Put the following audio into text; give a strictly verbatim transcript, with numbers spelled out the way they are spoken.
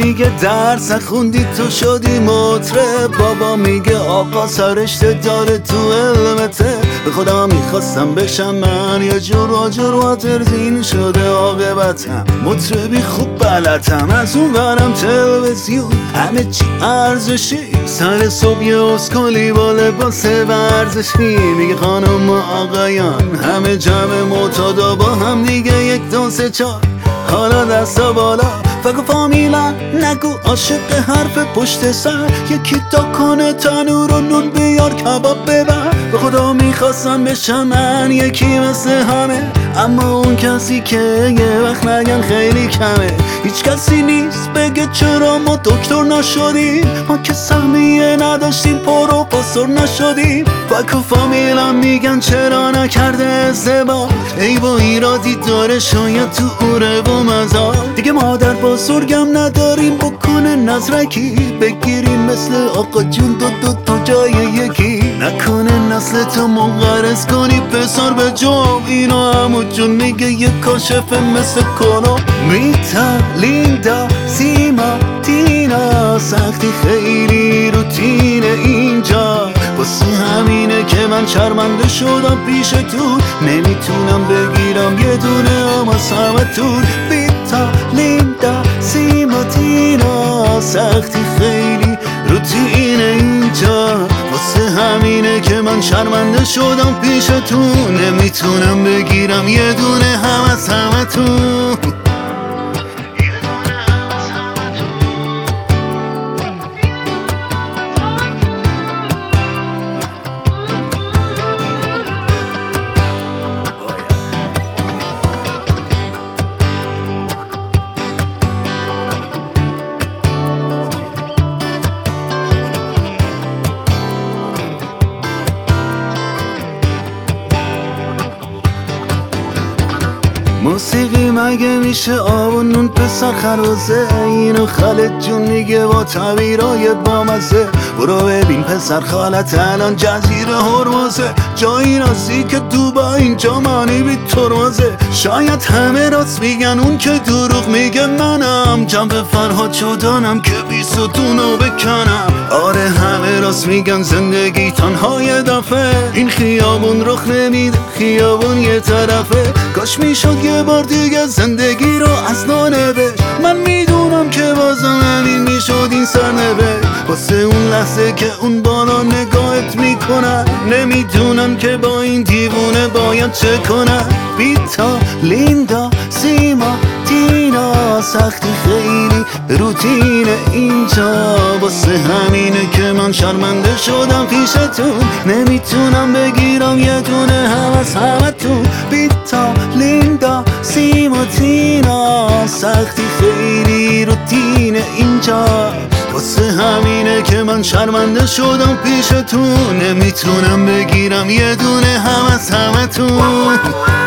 میگه درس خوندی تو شدی مطرب، بابا میگه آقا سرشته داره تو علمته. به خودم میخواستم بشم من یه جور آجر واترزین شده عاقبتم مطربی خوب بلدم. از اون برم تلویزیون همه چی ارزشی، سر صبح یه اسکولی با لباس ورزشی. میگه خانم و آقایان همه جمع معتادا با هم دیگه یک دو سه چار، حالا دستا بالا فکر فامیلا نگو عاشق حرف پشت سر. یکی تا کنه تنور و نون بیار کباب ببر. به خدا میخواستم بشم من یکی مثل همه، اما اون کسی که یه وقت نگن خیلی کمه. هیچ کسی نیست بگه چرا ما دکتر نشدیم، ما که سهمیه نداشتیم پروفسور نشدیم. فکر فامیلم میگن چرا نکرده ازدواج، ای با ایرادی داره شاید تو اوره و مزار. دیگه مادر بزرگم نداریم بکنه نظرکی، بگیریم مثل آقا جون دو دو تا جای یکی. نکنه نسل تو منقرض کنی پسر به جام، اینا همو جون میگه یه کاشفه مثل کنو. میتا لیندا سیما تینا سختی خیلی روتین اینجا، واسه همینه که من شرمنده شدم پیش تو. نمیتونم بگیرم یه دونه هم از همتون. بیتا لیندا سیما تینا سختی خیلی روتین اینجا، واسه همینه که من شرمنده شدم پیش تو. نمیتونم بگیرم یه دونه هم از همتون. موسیقی مگه میشه آب و نون پسر خروزه، اینو خالد جون میگه با تعبیرای بامزه. برو ببین پسر خالت الان جزیره هرمزه، جایی راستی که تو با اینجا مانی بی ترمزه. شاید همه راست میگن اون که دروغ میگه منم، جنب فرهاد شدانم که بی ستونو بکنم. آره همه راست میگن زندگی تنها یه دفعه، این خیابون رخ نمیده خیابون یه طرفه. کاش میشد یه بار دیگه زندگی رو از نو نوشت، من میدونم که بازم همین میشد این سرنوشت. واسه اون لحظه که اون بالا نگاهت میکنن، نمیدونم که با این دیوونه باید چه کنن. بیتا لیندا سیما تینا سختی خیلی روتین اینجا، واسه همینه که من شرمنده شدم پیشتون. نمیتونم بگیرم یه دونه هم از همتون. بیتا لیندا سیما تینا سختی خیلی روتین اینجا، واسه همینه که من شرمنده شدم پیشتون. نمیتونم بگیرم یه دونه هم از همتون.